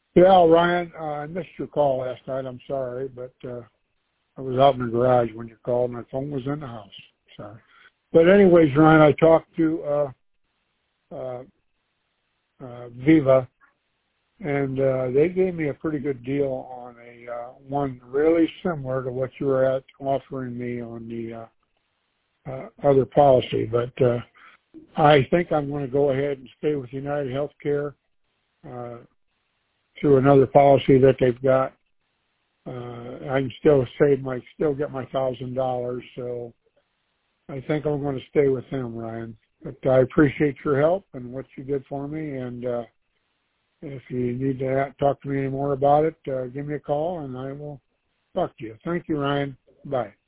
Yeah, Ryan, I missed your call last night. I'm sorry, but I was out in the garage when you called. My phone was in the house. Sorry. But anyways, Ryan, I talked to Viva, and they gave me a pretty good deal on a one really similar to what you were offering me on the other policy. But I think I'm going to go ahead and stay with United Healthcare through another policy that they've got. I can still get my $1,000. So I think I'm going to stay with them, Ryan. But I appreciate your help and what you did for me. And if you need to talk to me any more about it, give me a call and I will talk to you. Thank you, Ryan. Bye.